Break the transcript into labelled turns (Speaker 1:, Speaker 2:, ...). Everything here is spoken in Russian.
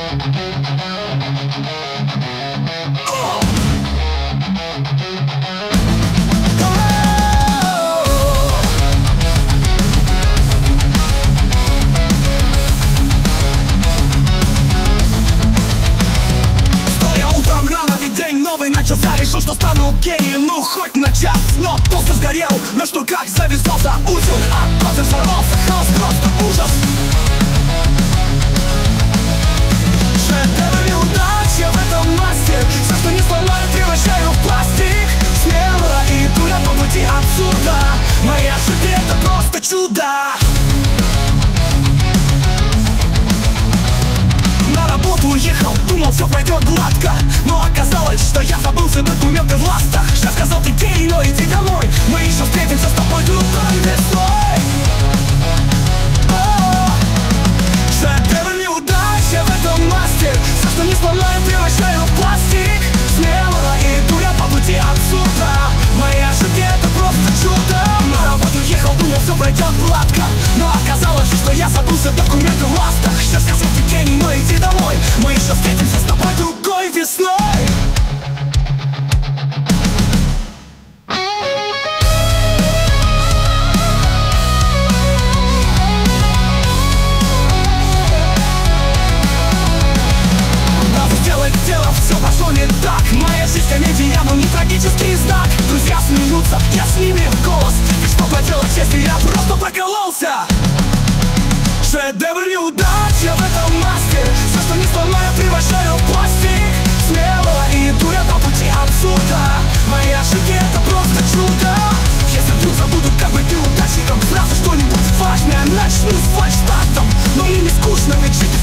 Speaker 1: Начался, решил, что стану гением, ну хоть на час. Но толстый сгорел, на штуках завязался узел, а потом взорвался хаос, просто ужас. Шедевр неудача в этом мастер. Все, что не сломаю, превращаю в пластик. Смело иду я по пути абсурда. Моя жизнь — это просто чудо. Уехал, думал, все пройдет гладко, но оказалось, что я забыл все документы в ластах. Сейчас сказал ты гей, но иди домой, мы еще встретимся с тобой другой весной. Шедевр неудача в этом мастер. Все, что не сломаю, превращаю в пластик. Смело иду я по пути абсурда. Моя жизнь — это просто чудо. На работу ехал, думал, все пройдет гладко, но оказалось, что я забыл все документы в ластах. Сейчас сказал ты гей, но иди домой, мы еще встретимся с тобой другой весной. Надо сделать дело, все пошло не так. Моя жизнь комедия, но не трагический знак. Друзья смеются, я с ними в голос. Ты что поделать, если я просто прокололся? Шедевр неудача в этом маске. Все, что не сломаю, превращаю в пластик. Смело иду я по пути абсурда. Моя жизнь — это просто чудо. Если вдруг забуду, как быть неудачником, сразу что-нибудь важное начну с фальшстартом. Но мне не скучно, ведь жить